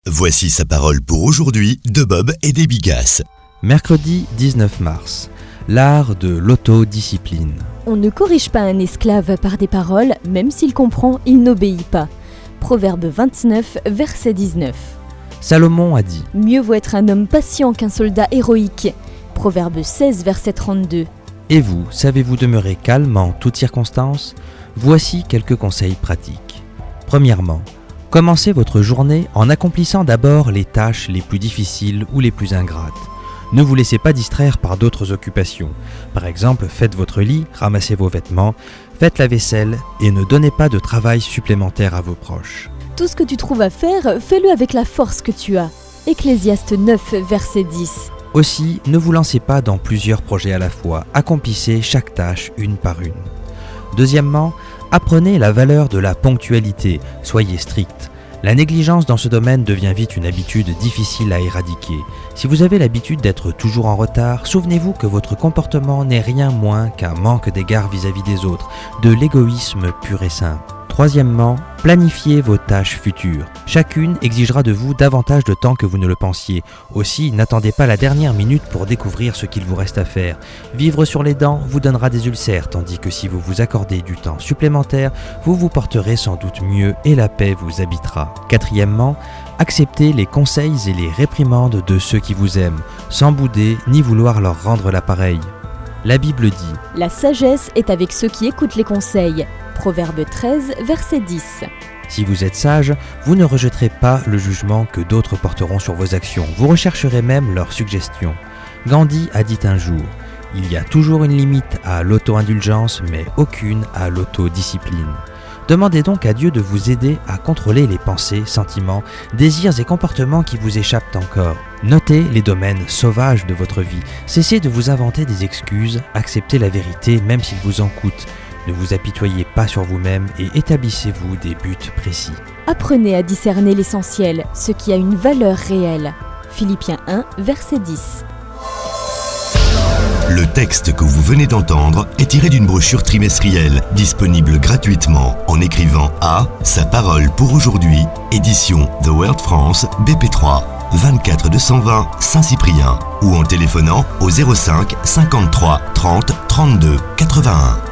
Voici sa parole pour aujourd'hui de Bob et des Bigasses. Mercredi 19 mars. L'art de l'autodiscipline. On ne corrige pas un esclave par des paroles, même s'il comprend, il n'obéit pas. Proverbe 29, verset 19. Salomon a dit : Mieux vaut être un homme patient qu'un soldat héroïque. Proverbe 16, verset 32. Et vous, savez-vous demeurer calme en toutes circonstances ? Voici quelques conseils pratiques. Premièrement, commencez votre journée en accomplissant d'abord les tâches les plus difficiles ou les plus ingrates. Ne vous laissez pas distraire par d'autres occupations. Par exemple, faites votre lit, ramassez vos vêtements, faites la vaisselle et ne donnez pas de travail supplémentaire à vos proches. Tout ce que tu trouves à faire, fais-le avec la force que tu as. Ecclésiaste 9, verset 10. Aussi, ne vous lancez pas dans plusieurs projets à la fois, accomplissez chaque tâche une par une. Deuxièmement, apprenez la valeur de la ponctualité, soyez strict. La négligence dans ce domaine devient vite une habitude difficile à éradiquer. Si vous avez l'habitude d'être toujours en retard, souvenez-vous que votre comportement n'est rien moins qu'un manque d'égard vis-à-vis des autres, de l'égoïsme pur et simple. Troisièmement, planifiez vos tâches futures. Chacune exigera de vous davantage de temps que vous ne le pensiez. Aussi, n'attendez pas la dernière minute pour découvrir ce qu'il vous reste à faire. Vivre sur les dents vous donnera des ulcères, tandis que si vous vous accordez du temps supplémentaire, vous vous porterez sans doute mieux et la paix vous habitera. Quatrièmement, acceptez les conseils et les réprimandes de ceux qui vous aiment, sans bouder ni vouloir leur rendre l'appareil. La Bible dit : La sagesse est avec ceux qui écoutent les conseils. Proverbe 13, verset 10. Si vous êtes sage, vous ne rejetterez pas le jugement que d'autres porteront sur vos actions. Vous rechercherez même leurs suggestions. Gandhi a dit un jour : il y a toujours une limite à l'auto-indulgence, mais aucune à l'autodiscipline. Demandez donc à Dieu de vous aider à contrôler les pensées, sentiments, désirs et comportements qui vous échappent encore. Notez les domaines sauvages de votre vie. Cessez de vous inventer des excuses, acceptez la vérité même s'il vous en coûte. Ne vous apitoyez pas sur vous-même et établissez-vous des buts précis. Apprenez à discerner l'essentiel, ce qui a une valeur réelle. Philippiens 1, verset 10. Le texte que vous venez d'entendre est tiré d'une brochure trimestrielle disponible gratuitement en écrivant à Sa parole pour aujourd'hui, édition The World France, BP3, 24 220 Saint-Cyprien ou en téléphonant au 05 53 30 32 81.